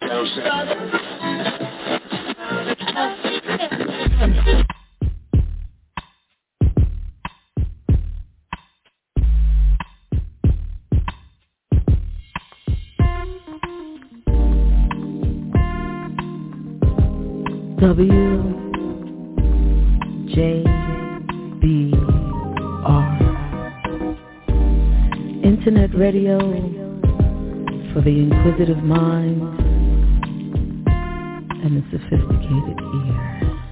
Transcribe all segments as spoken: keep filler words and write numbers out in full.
W J B R Internet radio for the inquisitive mind and the sophisticated ear.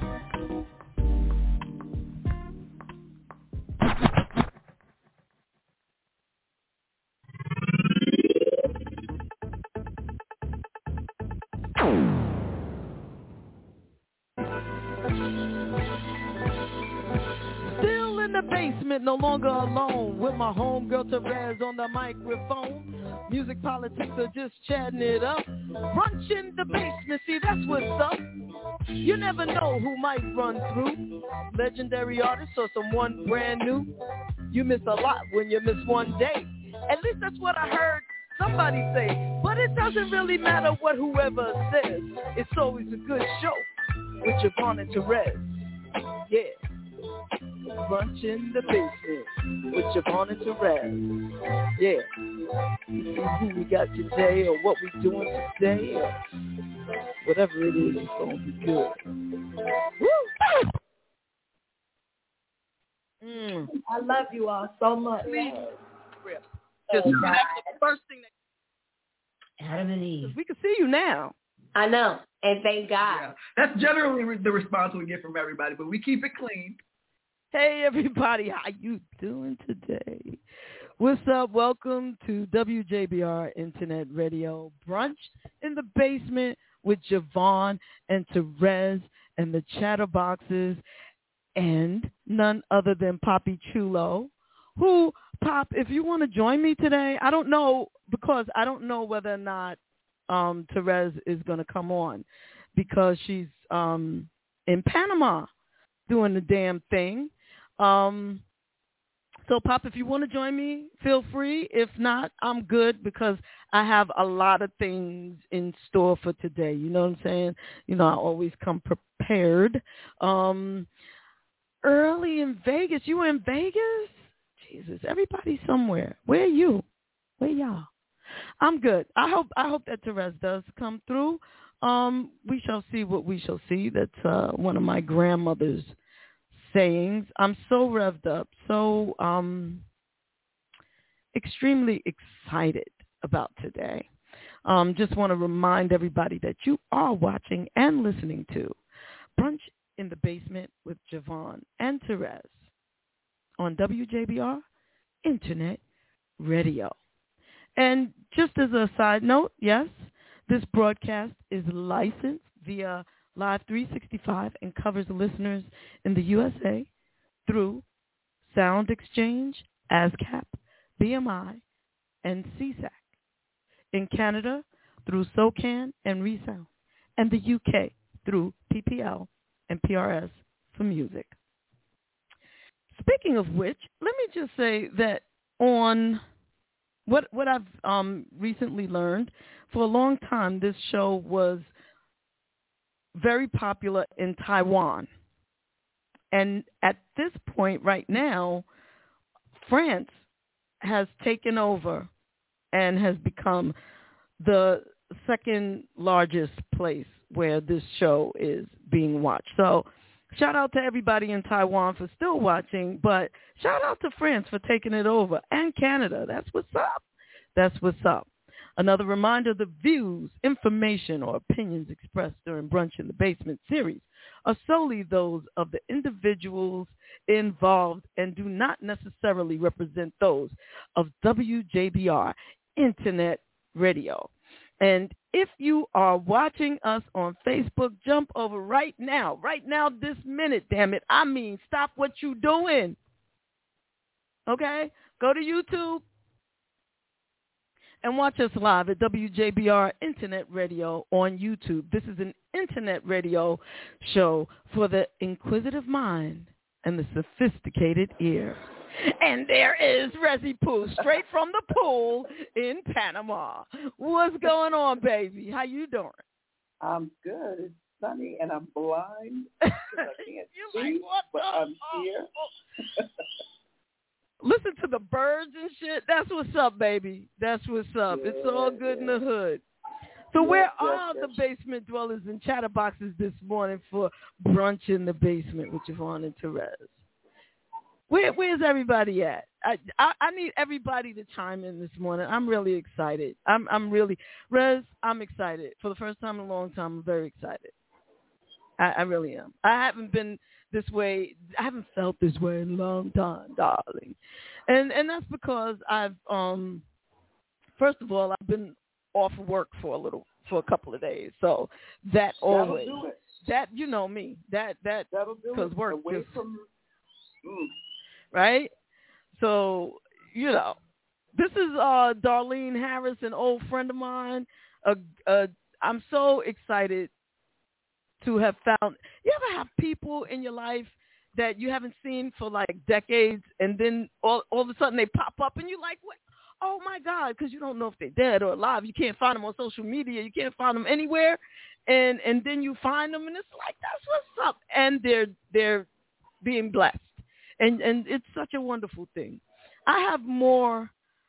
No longer alone with my homegirl Therese on the microphone. Music, politics, or just chatting it up. Brunch in the basement, see that's what's up. You never know who might run through. Legendary artists or someone brand new. You miss a lot when you miss one day. At least that's what I heard somebody say. But it doesn't really matter what whoever says. It's always a good show with Javon and Therese. Yeah. Brunch in the basement with Javon and Therese. Yeah. See who we got today or what we doing today or whatever it is, it's going to be good. Woo! Mm. I love you all so much. Please. Just, oh, that's the first thing that Adam and Eve. We can see you now. I know. And thank God. Yeah. That's generally the response we get from everybody, but we keep it clean. Hey, everybody. How you doing today? What's up? Welcome to W J B R Internet Radio Brunch in the Basement with Javon and Therese and the Chatterboxes and none other than Poppy Chulo, who, Pop, if you want to join me today, I don't know, because I don't know whether or not um, Therese is going to come on because she's um, in Panama doing the damn thing. Um, so, Pop, if you want to join me, feel free. If not, I'm good because I have a lot of things in store for today. You know what I'm saying? You know, I always come prepared. Um, early in Vegas. You were in Vegas? Jesus, everybody somewhere. Where are you? Where y'all? I'm good. I hope I hope that Therese does come through. Um, we shall see what we shall see. That's uh, one of my grandmother's sayings. I'm so revved up, so um, extremely excited about today. Um, just want to remind everybody that you are watching and listening to Brunch in the Basement with Javon and Therese on W J B R Internet Radio. And just as a side note, yes, this broadcast is licensed via Live three sixty-five and covers listeners in the U S A through Sound Exchange, ASCAP, B M I, and C SAC. In Canada through SOCAN and ReSound. And the U K through P P L and P R S for music. Speaking of which, let me just say that on what what I've um, recently learned, for a long time this show was very popular in Taiwan. And at this point right now, France has taken over and has become the second largest place where this show is being watched. So shout out to everybody in Taiwan for still watching, but shout out to France for taking it over, and Canada. That's what's up. That's what's up. Another reminder, the views, information, or opinions expressed during Brunch in the Basement series are solely those of the individuals involved and do not necessarily represent those of W J B R Internet Radio. And if you are watching us on Facebook, jump over right now, right now, this minute, damn it. I mean, stop what you doing. Okay? Go to YouTube and watch us live at W J B R Internet Radio on YouTube. This is an internet radio show for the inquisitive mind and the sophisticated ear. And there is Resi Pooh, straight from the pool in Panama. What's going on, baby? How you doing? I'm good. It's sunny, and I'm blind. I can't see, like, but I'm here. Listen to the birds and shit. That's what's up, baby. That's what's up. Yeah, it's all good yeah. in the hood. So yes, where yes, are yes. the basement dwellers and chatterboxes this morning for brunch in the basement with Javon and Therese? Where, where's everybody at? I, I I need everybody to chime in this morning. I'm really excited. I'm I'm really Rez. I'm excited for the first time in a long time. I'm very excited. I, I really am. I haven't been this way. I haven't felt this way in a long time, darling. And and that's because I've um first of all I've been off work for a little for a couple of days. So that always That'll do it. that you know me that that That'll do because work away just, from. Mm. Right? So, you know, this is uh, Darlene Harris, an old friend of mine. Uh, uh, I'm so excited to have found. You ever have people in your life that you haven't seen for like decades, and then all, all of a sudden they pop up, and you're like, what? Oh, my God, because you don't know if they're dead or alive. You can't find them on social media. You can't find them anywhere. And and then you find them, and it's like, that's what's up. And they're they're being blessed. And and it's such a wonderful thing. I have more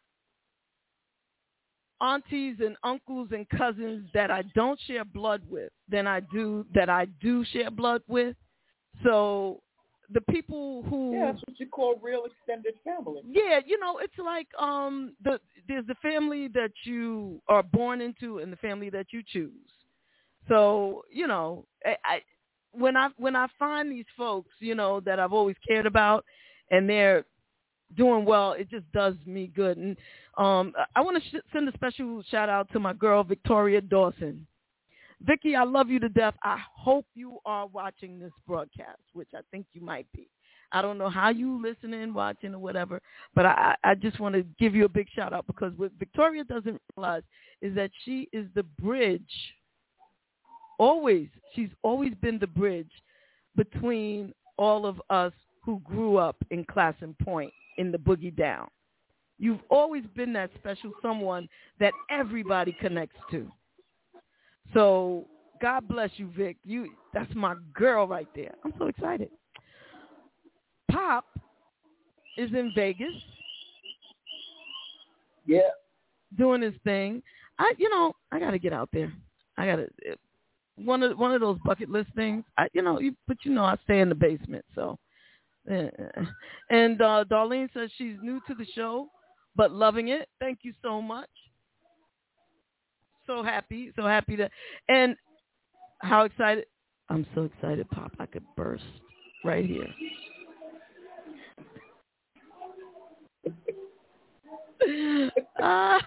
aunties and uncles and cousins that I don't share blood with than I do that I do share blood with. So the people who yeah, that's what you call real extended family. Yeah, you know, it's like um the there's the family that you are born into and the family that you choose. So you know, I. I When I when I find these folks, you know, that I've always cared about, and they're doing well, it just does me good. And um, I want to sh- send a special shout out to my girl Victoria Dawson. Vicky, I love you to death. I hope you are watching this broadcast, which I think you might be. I don't know how you listening, watching, or whatever, but I, I just want to give you a big shout out because what Victoria doesn't realize is that she is the bridge. Always, she's always been the bridge between all of us who grew up in Classen Point in the Boogie Down. You've always been that special someone that everybody connects to. So God bless you, Vic. You, that's my girl right there. I'm so excited. Pop is in Vegas. Yeah. Doing his thing. I, you know, I got to get out there. I got to. One of one of those bucket list things, I, you know. You, but you know, I stay in the basement. So, uh, and uh, Darlene says she's new to the show, but loving it. Thank you so much. So happy, so happy to. And how excited! I'm so excited, Pop. I could burst right here. uh,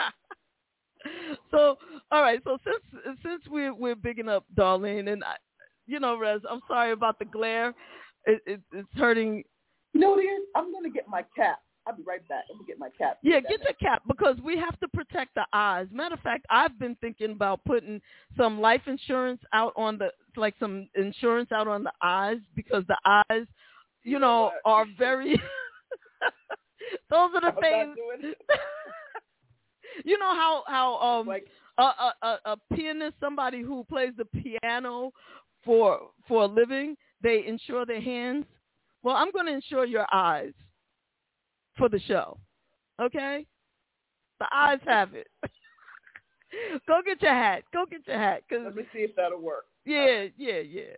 So, all right. So since since we're we're bigging up Darlene, and I, you know, Rez, I'm sorry about the glare. It, it, it's hurting. You know what it is? I'm gonna get my cap. I'll be right back. I'm gonna get my cap. Yeah, get your cap because we have to protect the eyes. Matter of fact, I've been thinking about putting some life insurance out on the like some insurance out on the eyes because the eyes, you know, are very. Those are the I'm things. You know how how um like, a, a, a, a pianist, somebody who plays the piano for for a living, they insure their hands. Well, I'm going to insure your eyes for the show. Okay, the eyes have it. Go get your hat. Go get your hat. Cause, let me see if that'll work. Yeah, yeah, yeah.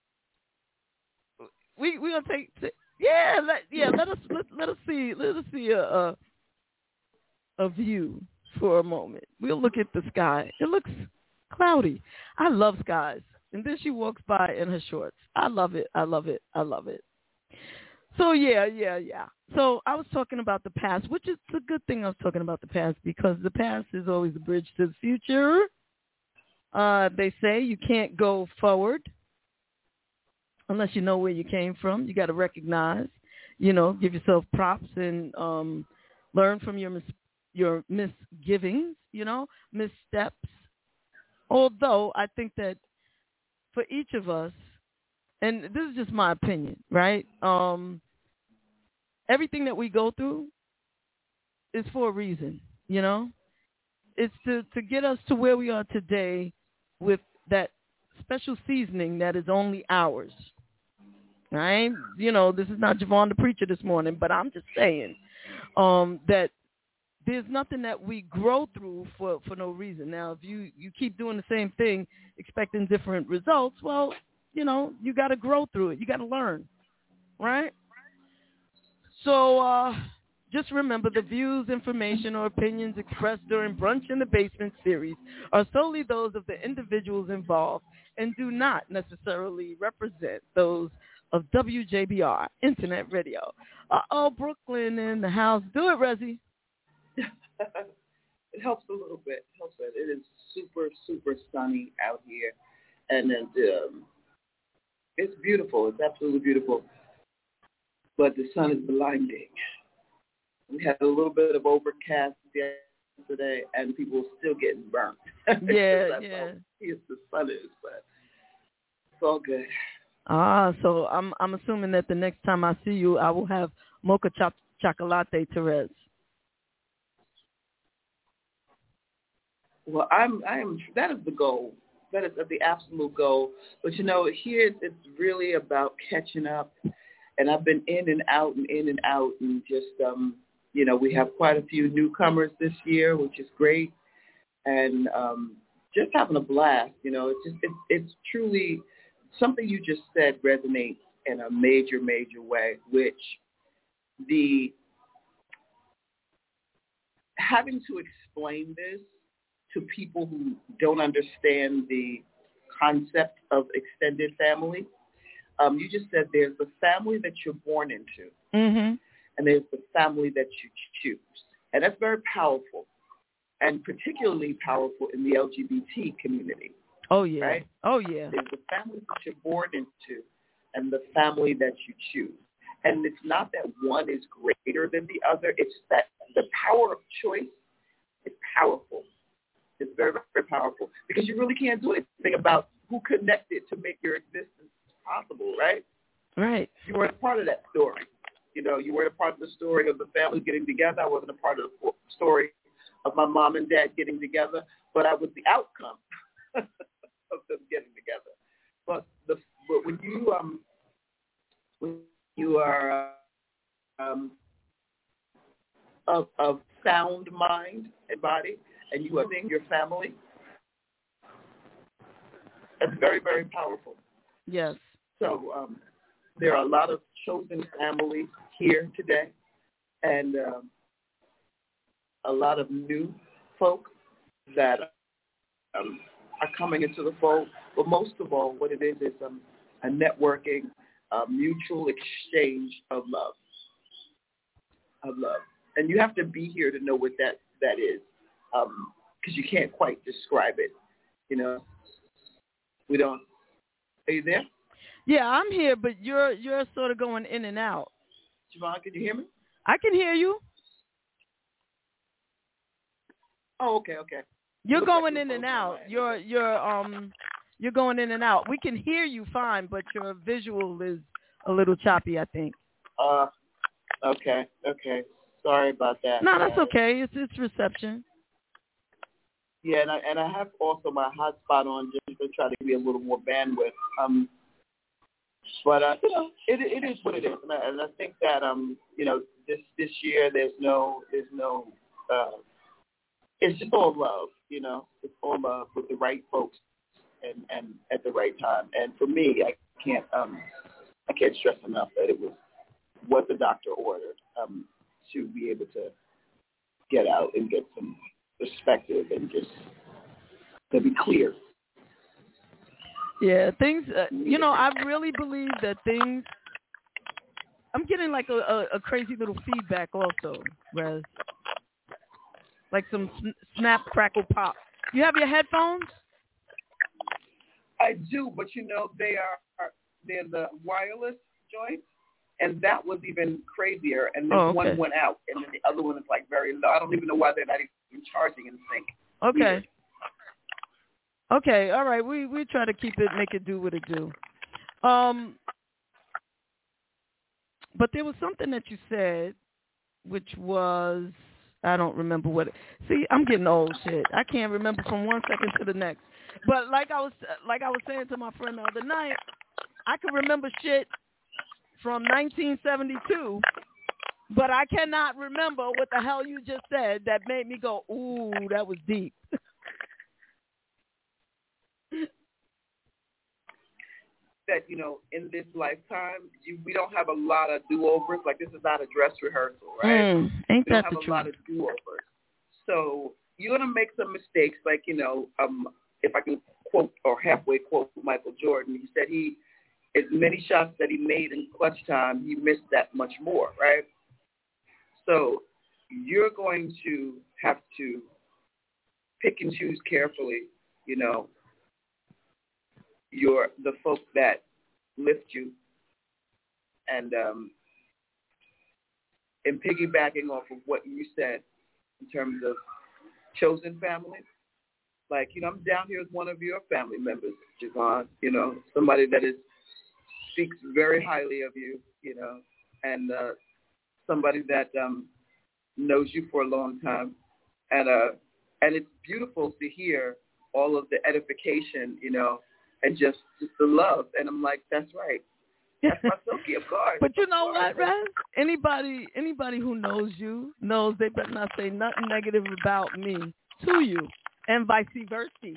We we gonna take. Yeah, let yeah. Let us let, let us see. Let us see a. a a view for a moment. We'll look at the sky. It looks cloudy. I love skies. And then she walks by in her shorts. I love it. I love it. I love it. So, yeah, yeah, yeah. So I was talking about the past, which is a good thing I was talking about the past because the past is always the bridge to the future. Uh, they say you can't go forward unless you know where you came from. You got to recognize, you know, give yourself props and um, learn from your mistakes. Your misgivings, you know, missteps. Although I think that for each of us, and this is just my opinion, right? Um, everything that we go through is for a reason, you know? It's to, to get us to where we are today with that special seasoning that is only ours. Right? You know, this is not Javon the preacher this morning, but I'm just saying um, that there's nothing that we grow through for, for no reason. Now, if you, you keep doing the same thing, expecting different results, well, you know, you got to grow through it. You got to learn, right? So uh, just remember, the views, information, or opinions expressed during Brunch in the Basement series are solely those of the individuals involved and do not necessarily represent those of W J B R Internet Radio. Uh-oh, Brooklyn in the house. Do it, Rezzy. It helps a little bit. It helps it. It is super, super sunny out here. And then, um, it's beautiful. It's absolutely beautiful. But the sun is blinding. We had a little bit of overcast yesterday, and people are still getting burnt. Yeah, That's yeah. how fierce the sun is, but it's all good. Ah, so I'm I'm assuming that the next time I see you, I will have mocha chop chocolate, Therese. Well, I'm I am. That is the goal. That is the absolute goal. But you know, here it's really about catching up. And I've been in and out and in and out, and just um, you know, we have quite a few newcomers this year, which is great, and um, just having a blast. You know, it's just it's, it's truly something you just said resonates in a major, major way, which the having to explain this to people who don't understand the concept of extended family. Um, you just said there's the family that you're born into, mm-hmm. and there's the family that you choose. And that's very powerful, and particularly powerful in the L G B T community. Oh, yeah. Right? Oh, yeah. There's the family that you're born into and the family that you choose. And it's not that one is greater than the other. It's that the power of choice is powerful. It's very, very powerful because you really can't do anything about who connected to make your existence possible, right? Right. You weren't a part of that story. You know, you weren't a part of the story of the family getting together. I wasn't a part of the story of my mom and dad getting together, but I was the outcome of them getting together. But the but when you um when you are uh, um of of sound mind and body, and you are in your family, that's very, very powerful. Yes. So um, there are a lot of chosen families here today, and um, a lot of new folk that um, are coming into the fold. But most of all, what it is is um, a networking, a mutual exchange of love, of love. And you have to be here to know what that, that is, because um, you can't quite describe it. You know, we don't. Are you there? Yeah, I'm here, but you're you're sort of going in and out. Javon, can you hear me? I can hear you. Oh, okay, okay. You're Looks going like in and you're out. You're you're um you're going in and out. We can hear you fine, but your visual is a little choppy, I think. Uh, okay, okay. Sorry about that. No, that's okay. It's it's reception. Yeah, and I and I have also my hotspot on just to try to give you a little more bandwidth. Um, but uh, you know, it it is what it is, and I, and I think that um, you know, this this year there's no there's no uh, it's just all love, you know, it's all love with the right folks and and at the right time. And for me, I can't um I can't stress enough that it was what the doctor ordered um to be able to get out and get some perspective and just to be clear. Yeah, things, uh, you know, I really believe that things, I'm getting like a, a, a crazy little feedback also, Rez. Like some sn- snap, crackle, pop. You have your headphones? I do, but you know, they are, they're the wireless joints, and that was even crazier, and then oh, okay. one went out, and then the other one is like very low. I don't even know why they're not even charging in sync. Okay. Weird. Okay, all right. We we try to keep it, make it do what it do. Um, but there was something that you said, which was, I don't remember what it, see, I'm getting old shit. I can't remember from one second to the next. But like I was like I was saying to my friend the other night, I can remember shit from nineteen seventy-two, but I cannot remember what the hell you just said that made me go, ooh, that was deep. That, you know, in this lifetime, you, we don't have a lot of do-overs. Like, this is not a dress rehearsal, right? Mm, ain't we don't that have the a truth? lot of do-overs. So you're going to make some mistakes. Like, you know, um, if I can quote or halfway quote Michael Jordan, he said he, as many shots that he made in clutch time, he missed that much more, right? So you're going to have to pick and choose carefully, you know, your the folks that lift you, and um, and piggybacking off of what you said in terms of chosen family, like, you know, I'm down here as one of your family members, Javon, you know, somebody that is speaks very highly of you, you know, and uh, somebody that um, knows you for a long time, and uh, and it's beautiful to hear all of the edification, you know, and just, just the love. And I'm like, that's right. That's my Silky, of course. But you know what, Raz? Anybody, anybody who knows you knows they better not say nothing negative about me to you, and vice versa. You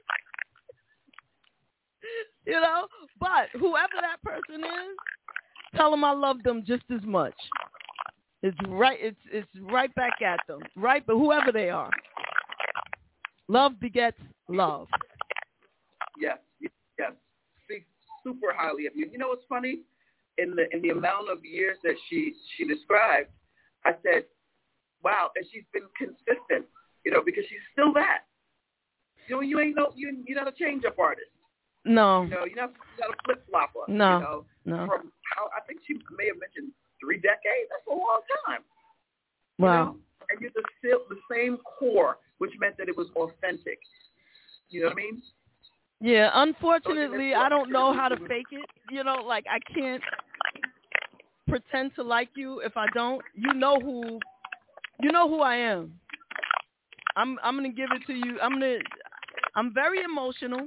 know? But whoever that person is, tell them I love them just as much. It's right. It's it's right back at them. Right, but whoever they are, love begets love. Yes, yes. Speak super highly of you. You know what's funny? In the in the amount of years that she she described, I said, wow, and she's been consistent, you know, because she's still that. You know, you ain't no you you're not a change up artist. No. You know, you're not, you're not a flip flopper. No. You know, no. From how I think she may have mentioned three decades. That's a long time. Wow. You know? And you're the still the same core, which meant that it was authentic. You know what I mean? Yeah, unfortunately, I don't know how to fake it. You know, like I can't pretend to like you if I don't. You know who, you know who I am. I'm I'm gonna give it to you. I'm gonna. I'm very emotional.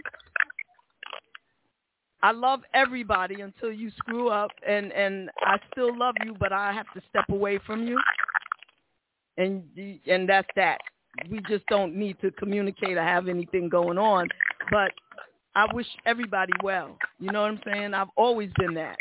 I love everybody until you screw up, and and I still love you, but I have to step away from you. And and that's that. We just don't need to communicate or have anything going on, but I wish everybody well. You know what I'm saying? I've always been that.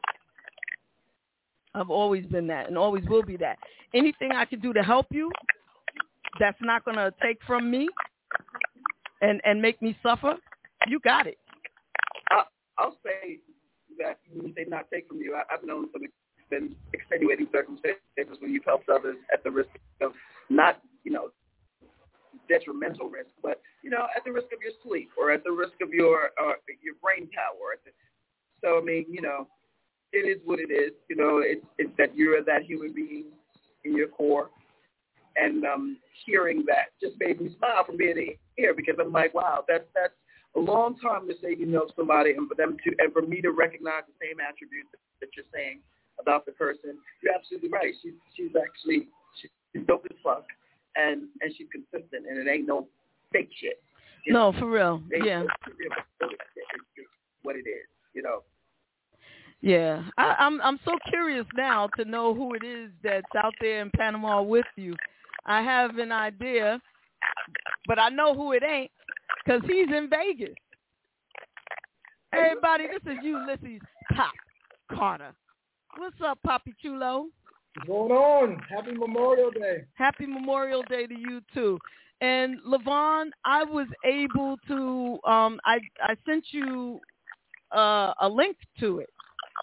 I've always been that and always will be that. Anything I can do to help you that's not going to take from me and, and make me suffer, you got it. I'll, I'll say that when you say not take from you, I, I've known some been extenuating circumstances when you've helped others at the risk of not, you know, detrimental risk, but, you know, at the risk of your sleep or at the risk of your uh, your brain power. So, I mean, you know, it is what it is. You know, it's, it's that you're that human being in your core. And um, hearing that just made me smile from being here because I'm like, wow, that's that's a long time to say you know somebody and for them to and for me to recognize the same attributes that you're saying about the person. You're absolutely right. She's she's actually she's dope as fuck. And, and she's consistent, and it ain't no fake shit. No, know? For real. It's yeah. It's what it is, you know. Yeah, I, I'm I'm so curious now to know who it is that's out there in Panama with you. I have an idea, but I know who it ain't because he's in Vegas. Hey, everybody, this is Ulysses Pop Carter. What's up, Poppy Chulo? What's going on? Happy Memorial Day. Happy Memorial Day to you, too. And, Levon, I was able to, um, I, I sent you uh, a link to it.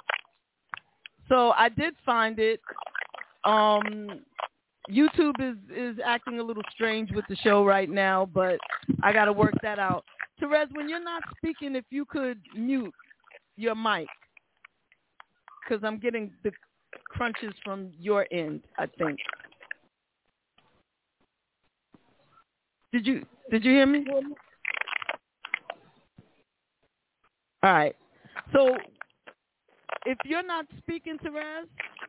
So I did find it. Um, YouTube is, is acting a little strange with the show right now, but I got to work that out. Therese, when you're not speaking, if you could mute your mic, because I'm getting the crunches from your end, I think. Did you did you hear me? All right. So if you're not speaking, Therese,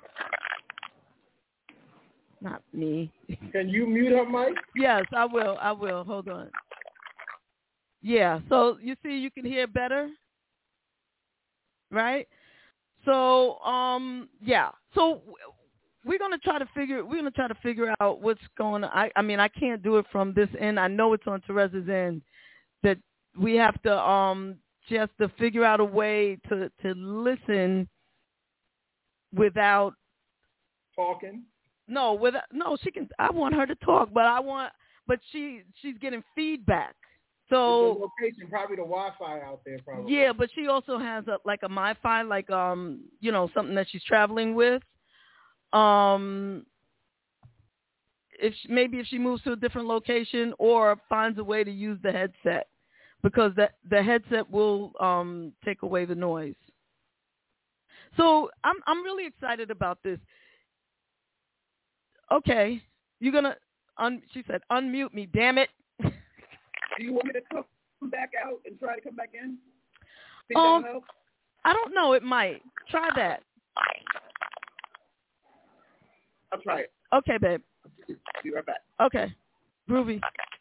not me. Can you mute her mic? Yes, I will. I will. Hold on. Yeah. So you see, you can hear better, right? So, um, yeah. So we're gonna try to figure. We're gonna try to figure out what's going on. I, I mean, I can't do it from this end. I know it's on Teresa's end. That we have to. Um, she has to figure out a way to to listen without talking. No, with no, she can. I want her to talk, but I want, but she she's getting feedback. So it's the location, probably the Wi-Fi out there, probably. Yeah, but she also has a like a MiFi, like um, you know, something that she's traveling with. Um, if she, maybe if she moves to a different location or finds a way to use the headset, because the the headset will um take away the noise. So I'm I'm really excited about this. Okay, you're gonna. Un, she said, "Unmute me, damn it." Do you want me to come back out and try to come back in? Think um, that'll help? I don't know. It might. Try that. I'll try it. Okay, babe. Be right back. Okay, groovy.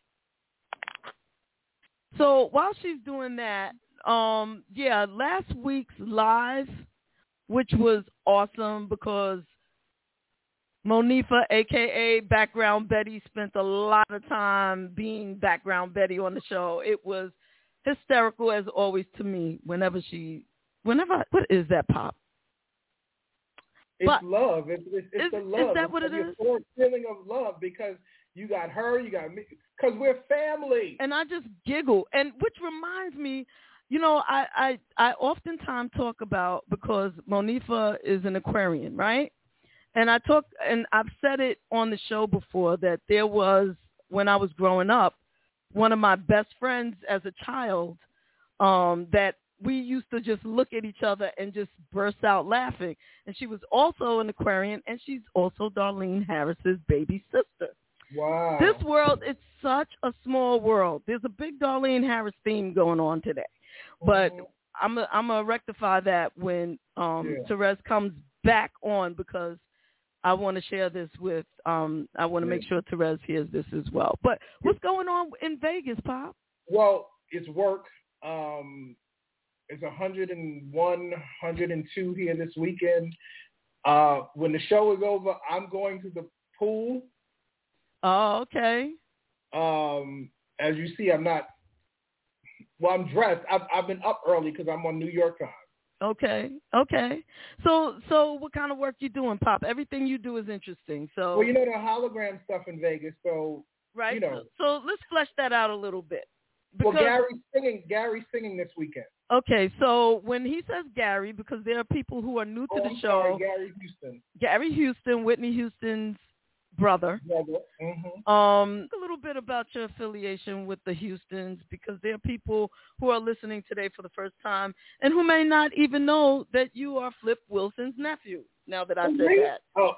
So while she's doing that, um, yeah, last week's live, which was awesome because Monifa, a k a. Background Betty, spent a lot of time being Background Betty on the show. It was hysterical, as always, to me, whenever she, whenever, I, what is that, Pop? It's but, love. It's, it's, it's is, the love. Is that it's what it it's is? a feeling of love because you got her, you got me, because we're family. And I just giggle, and which reminds me, you know, I, I, I oftentimes talk about, because Monifa is an Aquarian, right? And I talk, and I've said it on the show before, that there was, when I was growing up, one of my best friends as a child, um, that we used to just look at each other and just burst out laughing. And she was also an Aquarian, and she's also Darlene Harris's baby sister. Wow. This world, it's such a small world. There's a big Darlene Harris theme going on today. But mm-hmm. I'm a, I'm going to rectify that when um, yeah. Therese comes back on, because I want to share this with, um, I want to make sure Therese hears this as well. But what's going on in Vegas, Pop? Well, it's work. Um, it's one hundred one, one hundred two here this weekend. Uh, when the show is over, I'm going to the pool. Oh, okay. Um, as you see, I'm not, well, I'm dressed. I've, I've been up early because I'm on New York time. Okay, okay. So, so what kind of work you doing, Pop? Everything you do is interesting. So, well, you know the hologram stuff in Vegas. So, right. You know. So, so let's flesh that out a little bit. Because, well, Gary's singing. Gary's singing this weekend. Okay, so when he says Gary, because there are people who are new to oh, the I'm show. Sorry, Gary Houston. Gary Houston, Whitney Houston's brother. Brother. Mm-hmm. Um, a little bit about your affiliation with the Houstons, because there are people who are listening today for the first time and who may not even know that you are Flip Wilson's nephew. Now that I said that, oh.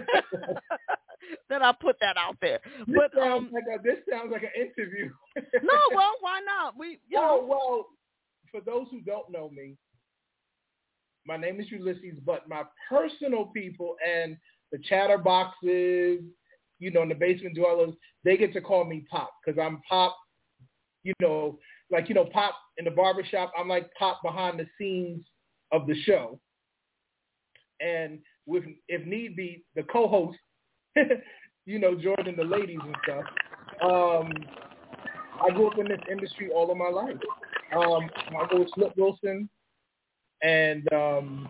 that I put that out there. This but sounds um, like a, this sounds like an interview. No, well, why not? We, you oh, know. well, for those who don't know me, my name is Ulysses, but my personal people and the chatterboxes, you know, and the basement dwellers, they get to call me Pop because I'm Pop, you know, like, you know, Pop in the barbershop. I'm like Pop behind the scenes of the show. And with, if need be, the co-host, you know, Jordan, the ladies and stuff. Um, I grew up in this industry all of my life. Um, I go with Flip Wilson, and um,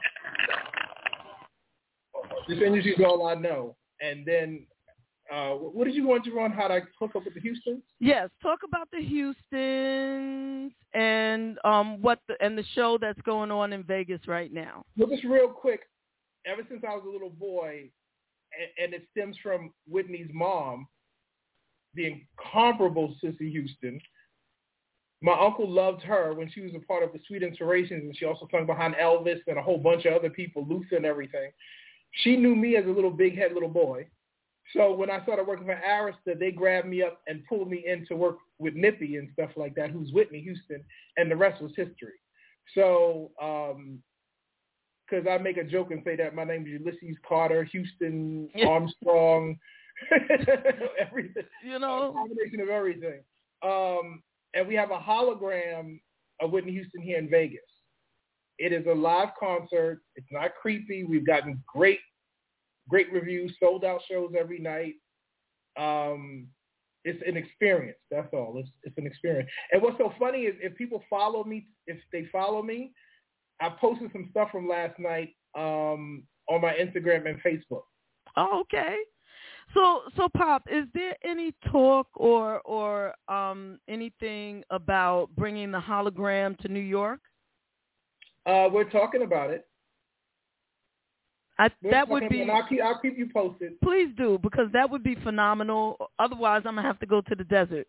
this industry is all I know. And then, uh, what did you want to run? How to hook up with the Houstons? Yes, talk about the Houstons and um, what the, and the show that's going on in Vegas right now. Well, just real quick. Ever since I was a little boy, and, and it stems from Whitney's mom, the incomparable Cissy Houston. My uncle loved her when she was a part of the Sweet Inspirations, and she also sung behind Elvis and a whole bunch of other people, Luther and everything. She knew me as a little big head little boy. So when I started working for Arista, they grabbed me up and pulled me in to work with Nippy and stuff like that, who's Whitney Houston, and the rest was history. So, um, because I make a joke and say that my name is Ulysses Carter Houston Armstrong everything. You know, a combination of everything. Um, and we have a hologram of Whitney Houston here in Vegas. It is a live concert. It's not creepy. We've gotten great, great reviews, sold out shows every night. Um, it's an experience. That's all. It's, it's an experience. And what's so funny is if people follow me, if they follow me, I posted some stuff from last night um, on my Instagram and Facebook. Oh, okay. So, so Pop, is there any talk or or um, anything about bringing the hologram to New York? Uh, we're talking about it. I, we're that would be. I'll keep, I'll keep you posted. Please do, because that would be phenomenal. Otherwise, I'm gonna have to go to the desert.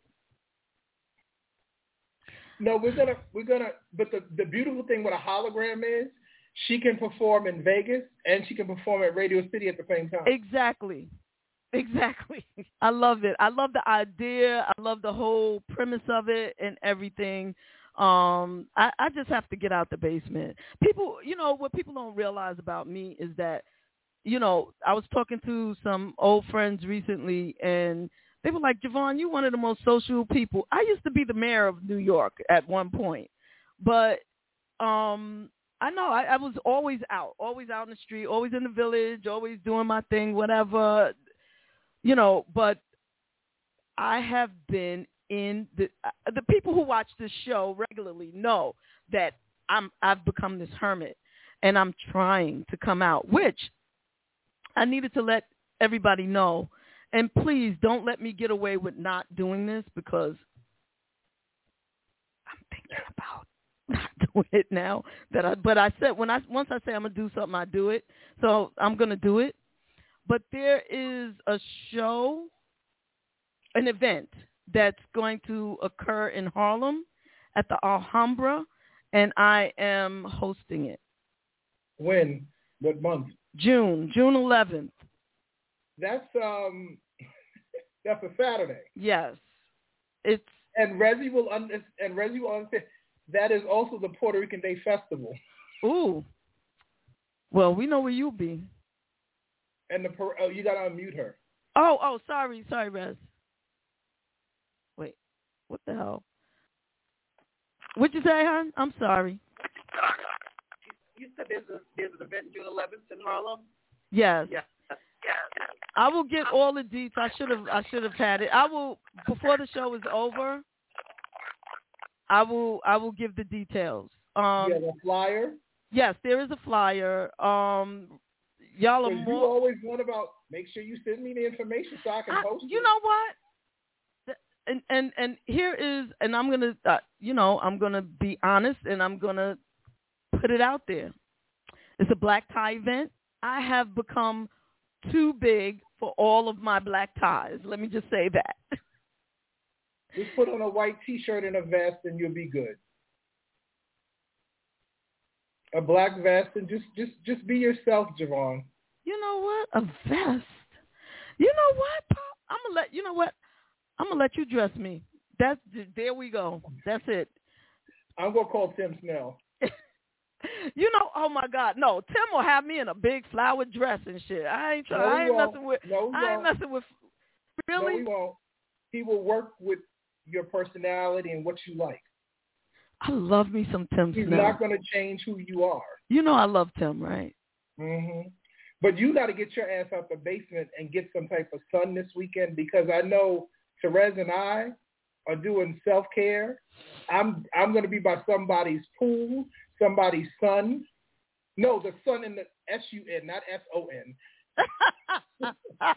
No, we're gonna we're gonna. But the the beautiful thing with a hologram is she can perform in Vegas and she can perform at Radio City at the same time. Exactly. Exactly. I love it. I love the idea. I love the whole premise of it and everything. Um, I, I just have to get out the basement. People, you know, what people don't realize about me is that, you know, I was talking to some old friends recently, and they were like, Javon, you're one of the most social people. I used to be the mayor of New York at one point, but um, I know I, I was always out, always out in the street, always in the village, always doing my thing, whatever, you know, but I have been in the the people who watch this show regularly know that I'm I've become this hermit, and I'm trying to come out, which I needed to let everybody know. And please don't let me get away with not doing this, because I'm thinking about not doing it now. That I but I said when I once I say I'm gonna do something, I do it. So I'm gonna do it. But there is a show, an event that's going to occur in Harlem at the Alhambra, and I am hosting it. When? What month? June, June eleventh. That's um, that's a Saturday. Yes, it's and Reggie will un- and Reggie will understand that is also the Puerto Rican Day Festival. Ooh, well, we know where you'll be. And the oh, you gotta unmute her. Oh, oh, sorry, sorry, Rez. Wait, what the hell? What'd you say, hon? I'm sorry. You said there's a there's an event June eleventh in Harlem. Yes. Yeah. Yeah. I will get all the deets. I should have. I should have had it. I will before the show is over. I will. I will give the details. Um, you have a flyer. Yes, there is a flyer. Um, y'all are so more. You always want about. Make sure you send me the information so I can I, post it. You know what? And and and here is, and I'm gonna, uh, you know, I'm gonna be honest, and I'm gonna put it out there. It's a black tie event. I have become too big for all of my black ties. Let me just say that. Just put on a white T-shirt and a vest, and you'll be good. A black vest, and just just just be yourself, Javon. You know what? A vest. You know what, Pop? I'm gonna let you know what. I'm gonna let you dress me. That's there we go. That's it. I'm gonna call Tim Snell. You know, oh my God, no! Tim will have me in a big flower dress and shit. I ain't trying. No, I ain't won't. messing with. No, I ain't won't. messing with. Really? No, he won't. He will work with your personality and what you like. I love me some Tim He's Snell. not going to change who you are. You know I love Tim, right? Mm-hmm. But you got to get your ass out the basement and get some type of sun this weekend, because I know Therese and I are doing self-care. I'm I'm going to be by somebody's pool, somebody's sun. No, the sun in the S U N, not S O N.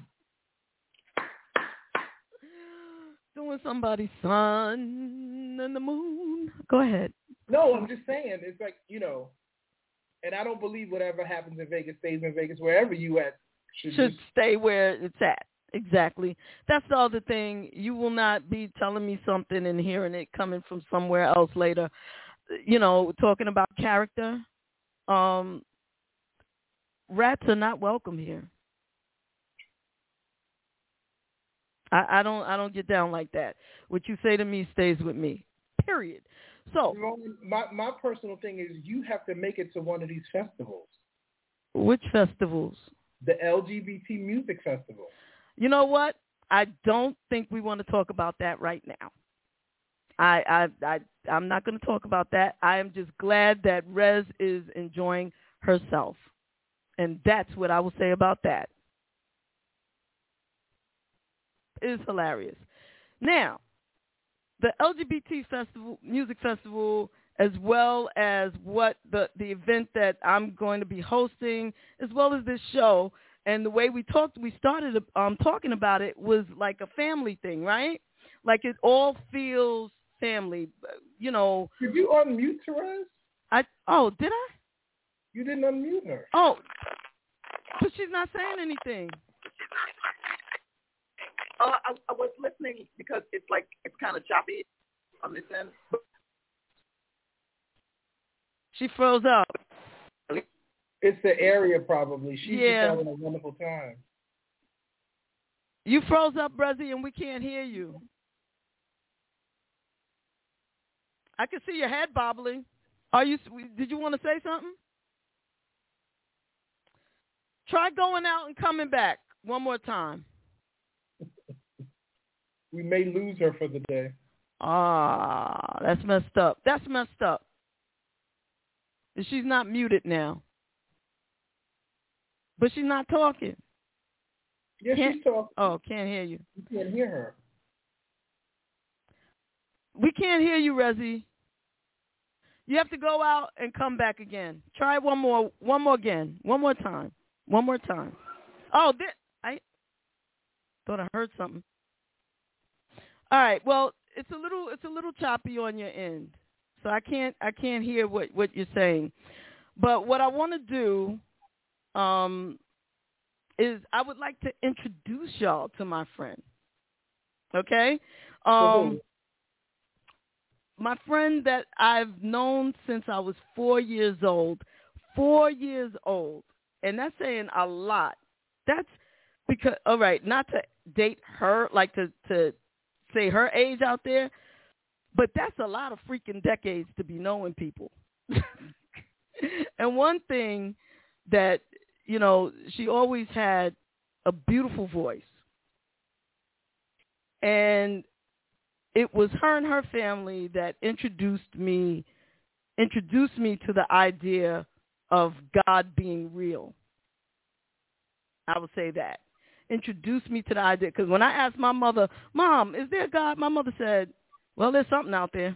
Doing somebody's sun and the moon. Go ahead. No, I'm just saying. It's like, you know, and I don't believe whatever happens in Vegas stays in Vegas. Wherever you at should, should just stay where it's at. Exactly. That's the other thing. You will not be telling me something and hearing it coming from somewhere else later. You know, talking about character. Um, rats are not welcome here. I, I don't. I don't get down like that. What you say to me stays with me. Period. So, my my personal thing is you have to make it to one of these festivals. Which festivals? The L G B T Music Festival. You know what? I don't think we want to talk about that right now. I, I, I, I'm not going to talk about that. I am just glad that Rez is enjoying herself. And that's what I will say about that. It is hilarious. Now, the L G B T festival, music festival, as well as what the, the event that I'm going to be hosting, as well as this show, and the way we talked, we started um, talking about it was like a family thing, right? Like it all feels family, you know. Did you unmute Therese? I oh, did I? You didn't unmute her. Oh, but she's not saying anything. Uh, I, I was listening because it's like it's kind of choppy on this end. She froze up. It's the area probably. She's yeah. just having a wonderful time. You froze up, Brezzy, and we can't hear you. I can see your head bobbling. Are you? Did you want to say something? Try going out and coming back one more time. We may lose her for the day. Ah, that's messed up. That's messed up. She's not muted now. But she's not talking. Yeah, can't, she's talking. Oh, can't hear you. You can't hear her. We can't hear you, Rezzy. You have to go out and come back again. Try one more, one more again, one more time, one more time. Oh, this, I thought I heard something. All right. Well, it's a little, it's a little choppy on your end, so I can't, I can't hear what, what you're saying. But what I want to do, um, is I would like to introduce y'all to my friend. Okay. Um. Mm-hmm. My friend that I've known since I was four years old, four years old, and that's saying a lot. That's because, all right, not to date her, like to, to say her age out there, but that's a lot of freaking decades to be knowing people. And one thing that, you know, she always had a beautiful voice. And it was her and her family that introduced me, introduced me to the idea of God being real. I would say that. Introduced me to the idea. Because when I asked my mother, Mom, is there God? My mother said, well, there's something out there.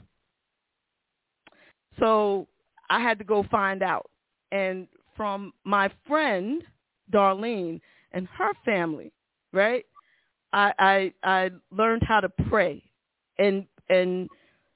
So I had to go find out. And from my friend, Darlene, and her family, right, I, I, I learned how to pray. And and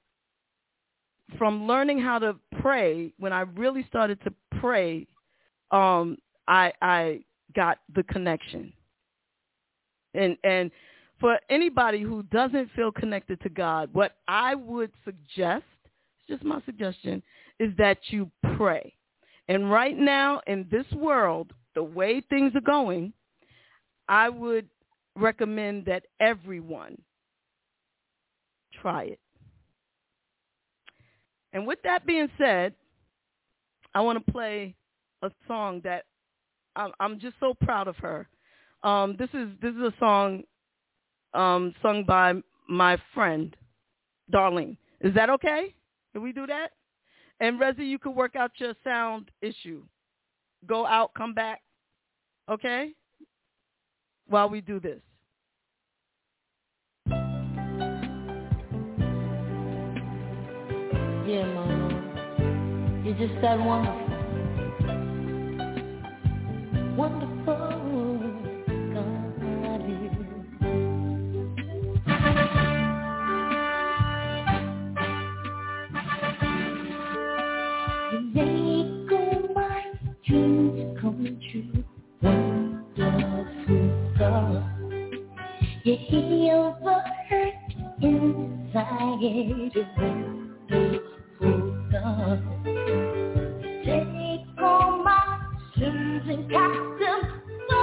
from learning how to pray, when I really started to pray, um, I I got the connection. And and for anybody who doesn't feel connected to God, what I would suggest, it's just my suggestion, is that you pray. And right now in this world, the way things are going, I would recommend that everyone try it. And with that being said, I want to play a song that I'm, I'm just so proud of her. Um, this is this is a song um, sung by my friend, Darlene. Is that okay? Can we do that? And Rezi, you can work out your sound issue. Go out, come back. Okay? While we do this. Yeah, Mama, you're just that wonderful, wonderful God is. You make all my dreams come true, wonderful God. You heal the hurt inside you. God. Take all my sins and cast them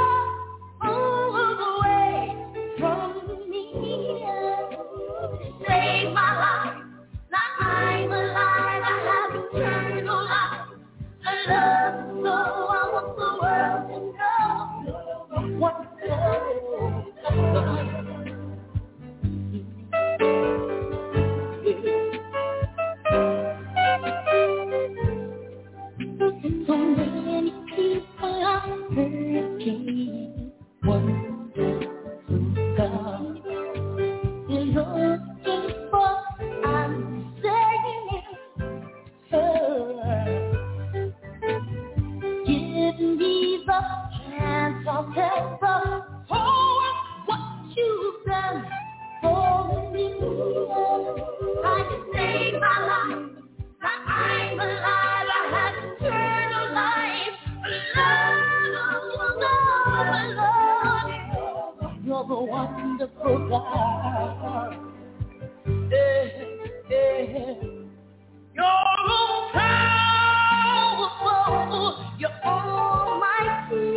away from me. Save my life, now I'm alive. I have eternal life. I love so I want the world to know. Wonderful wonderful God. Yeah, yeah. You're all powerful. You're almighty.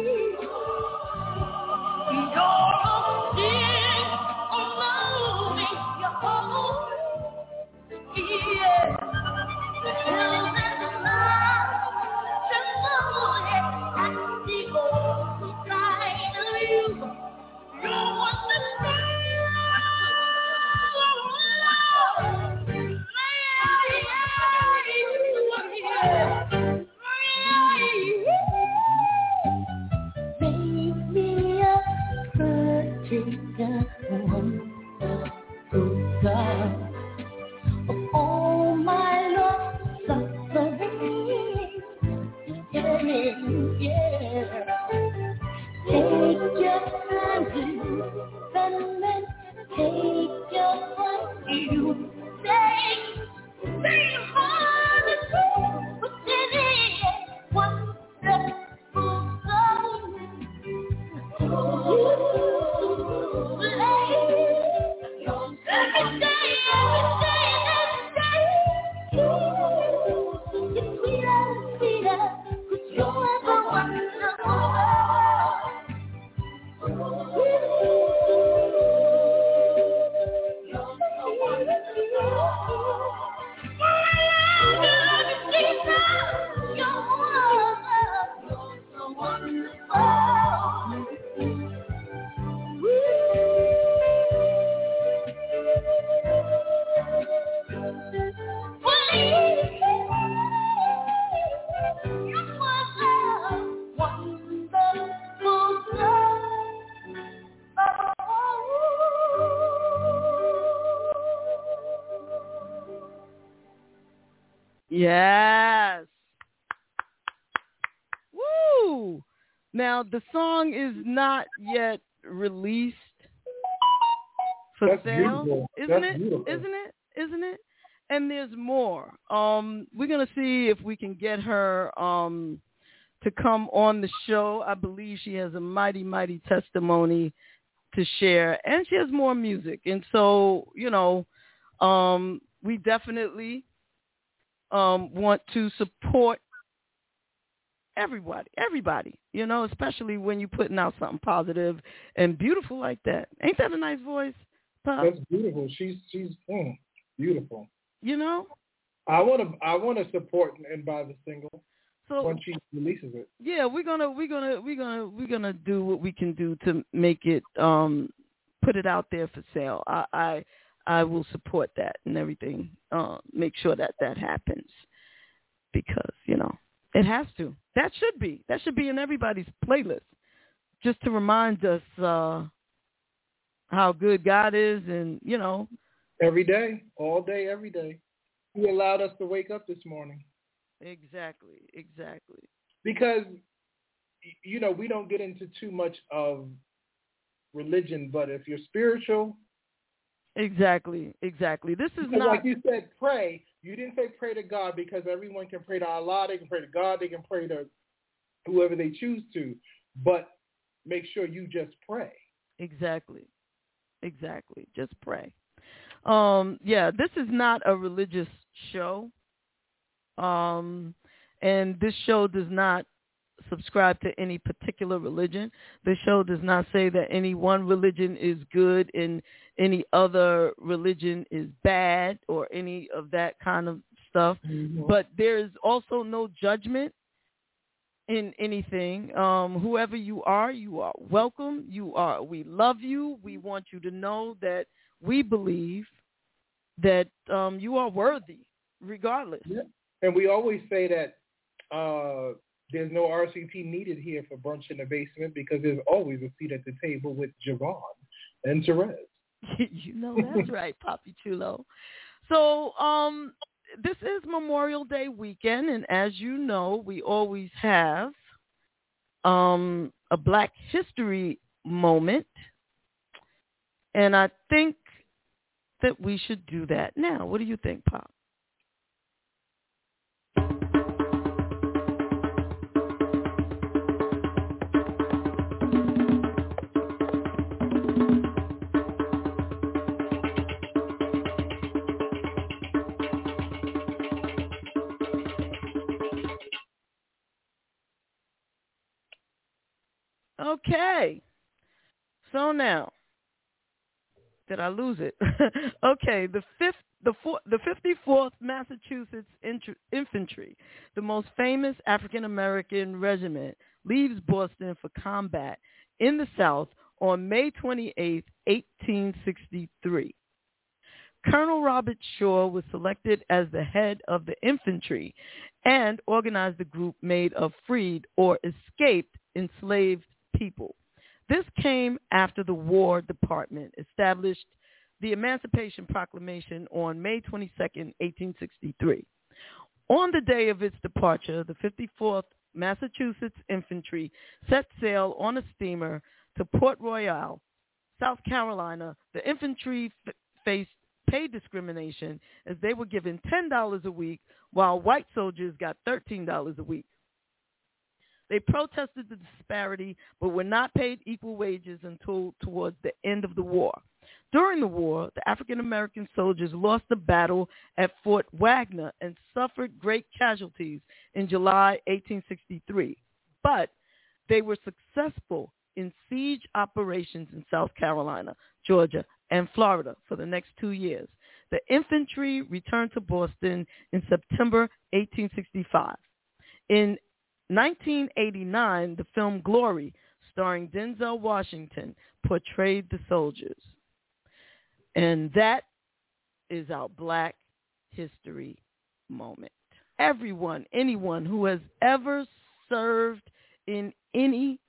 You're all big, all loving. You're all, yeah. The hills and the mountains tremble at the old side of you. You're wonderful. Make me a perfect and wonderful God of all my lost suffering. Yeah, yeah. Take your time to spend it. Take your time to say, say hard and true, but it is wonderful God. You play every day, every day, every day. It's sweeter and sweeter, 'cause you're ever wonderful. Yes. Woo! Now, the song is not yet released for That's sale, beautiful. isn't That's it? beautiful. Isn't it? Isn't it? And there's more. Um, we're gonna see if we can get her um, to come on the show. I believe she has a mighty, mighty testimony to share, and she has more music. And so, you know, um, we definitely um, want to support everybody, everybody, you know, especially when you're putting out something positive and beautiful like that. Ain't that a nice voice, Pop? That's beautiful. She's she's mm, beautiful. You know? I want to I want to support and buy the single So when she releases it. yeah, we're gonna we're gonna we're gonna we're gonna do what we can do to make it um put it out there for sale. I I, I will support that and everything. Uh, make sure that that happens because you know it has to. That should be that should be in everybody's playlist, just to remind us uh, how good God is, and you know. Every day, all day, every day. He allowed us to wake up this morning. Exactly, exactly. Because, you know, we don't get into too much of religion, but if you're spiritual. Exactly, exactly. This is not. Like you said, pray. You didn't say pray to God because everyone can pray to Allah, they can pray to God, they can pray to whoever they choose to. But make sure you just pray. Exactly, exactly. Just pray. Um, yeah, this is not a religious show. Um, and this show does not subscribe to any particular religion. The show does not say that any one religion is good and any other religion is bad or any of that kind of stuff. Mm-hmm. But there is also no judgment in anything. Um, whoever you are, you are welcome. You are. We love you. We want you to know that we believe that um, you are worthy, regardless. Yeah. And we always say that uh, there's no R C P needed here for Brunch in the Basement because there's always a seat at the table with Javon and Therese. You know that's right, Papi Chulo. So um, this is Memorial Day weekend, and as you know, we always have um, a Black History moment, and I think that we should do that now. What do you think, Pop? Okay. So now, did I lose it? Okay, the fifth, the four, the fifty-fourth Massachusetts Infantry, the most famous African American regiment, leaves Boston for combat in the South on May twenty-eighth, eighteen sixty-three. Colonel Robert Shaw was selected as the head of the infantry and organized a group made of freed or escaped enslaved people. This came after the War Department established the Emancipation Proclamation on May twenty-second, eighteen sixty-three. On the day of its departure, the fifty-fourth Massachusetts Infantry set sail on a steamer to Port Royal, South Carolina. The infantry f- faced pay discrimination as they were given ten dollars a week while white soldiers got thirteen dollars a week. They protested the disparity but were not paid equal wages until towards the end of the war. During the war, the African-American soldiers lost the battle at Fort Wagner and suffered great casualties in July eighteen sixty-three. But they were successful in siege operations in South Carolina, Georgia, and Florida for the next two years. The infantry returned to Boston in September eighteen sixty-five. In nineteen eighty-nine, the film Glory, starring Denzel Washington, portrayed the soldiers. And that is our Black History moment. Everyone, anyone who has ever served in any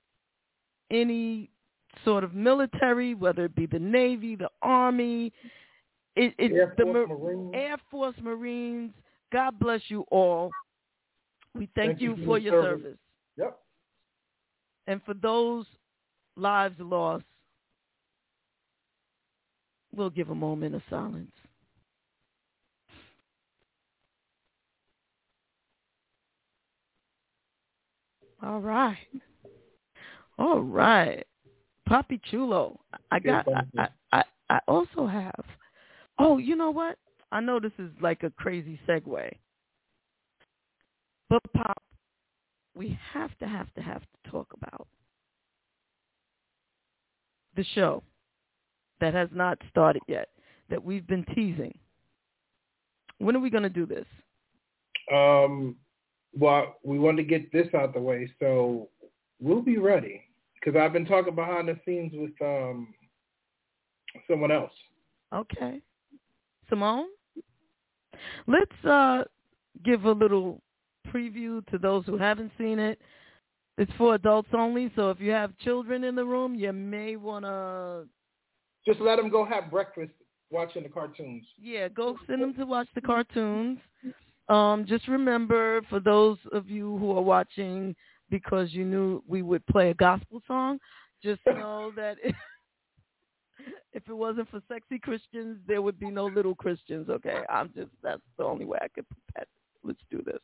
any sort of military, whether it be the Navy, the Army, it, it, Air the Force Mar- Marines. Air Force Marines, God bless you all. We thank, Thank you, you for for your your service. service. Yep. And for those lives lost, we'll give a moment of silence. All right. All right. Papi Chulo. I got I, I, I, I also have oh, you know what? I know this is like a crazy segue. But Pop, we have to have to have to talk about the show that has not started yet, that we've been teasing. When are we going to do this? Um, well, we want to get this out the way, so we'll be ready. Because I've been talking behind the scenes with um, someone else. Okay. Simone? Let's uh, give a little preview to those who haven't seen it. It's for adults only, so if you have children in the room, you may want to... Just let them go have breakfast watching the cartoons. Yeah, go send them to watch the cartoons. Um, just remember, for those of you who are watching because you knew we would play a gospel song, just know that if, if it wasn't for sexy Christians, there would be no little Christians, okay? I'm just, that's the only way I could put that. Let's do this.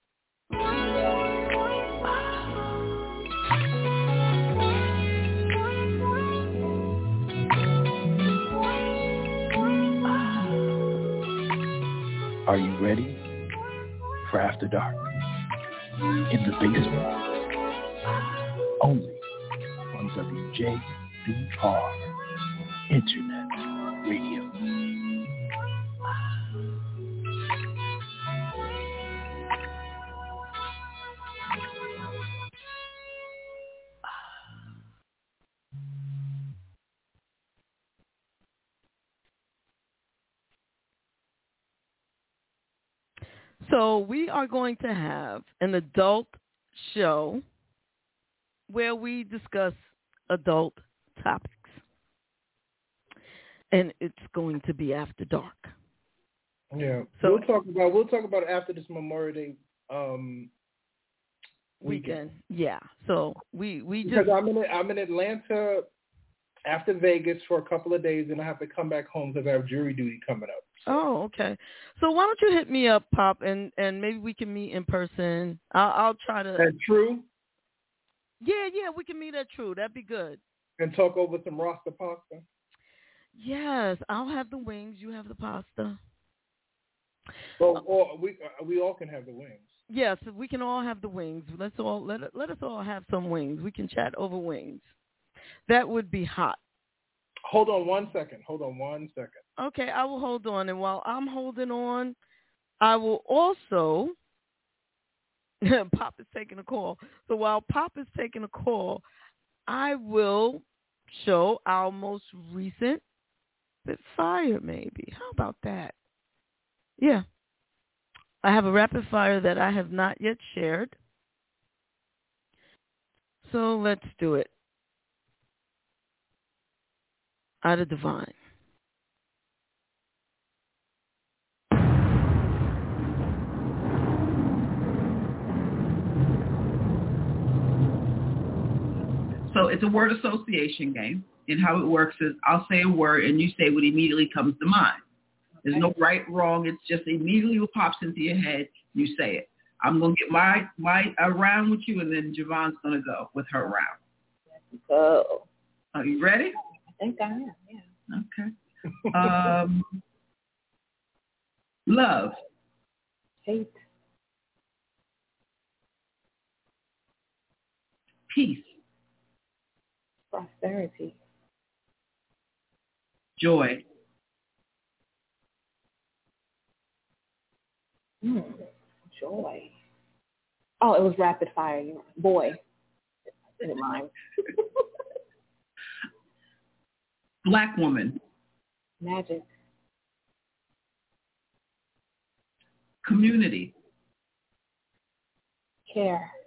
Are you ready for After Dark? In the basement? Only on W J B R Internet Radio. So we are going to have an adult show where we discuss adult topics. And it's going to be After Dark. Yeah. So we'll talk about we'll talk about it after this Memorial Day um, weekend. weekend. Yeah. So we we just because I'm in I'm in Atlanta after Vegas for a couple of days, and I have to come back home because I have jury duty coming up. Oh, okay. So why don't you hit me up, Pop, and, and maybe we can meet in person. I'll, I'll try to. At True? Yeah, yeah, we can meet at True. That'd be good. And talk over some Rasta pasta? Yes, I'll have the wings. You have the pasta. Well, or we we all can have the wings. yes, we can all have the wings. Let's all let let us all have some wings. We can chat over wings. That would be hot. Hold on one second. Hold on one second. Okay, I will hold on, and while I'm holding on, I will also. Pop is taking a call. So while Pop is taking a call, I will show our most recent Rapid Fire, maybe. How about that? Yeah. I have a rapid fire that I have not yet shared. So let's do it. Ida Divine. So it's a word association game. And how it works is I'll say a word and you say what immediately comes to mind. There's no right, wrong. It's just immediately what pops into your head, you say it. I'm going to get my my uh, round with you, and then Javon's going to go with her round. Oh. Are you ready? I think I am, yeah. Okay. Um, love. Hate. Peace. Prosperity. Joy. Hmm. Joy. Oh, it was rapid fire. You know. Boy. Didn't mind. Black woman. Magic. Community. Care.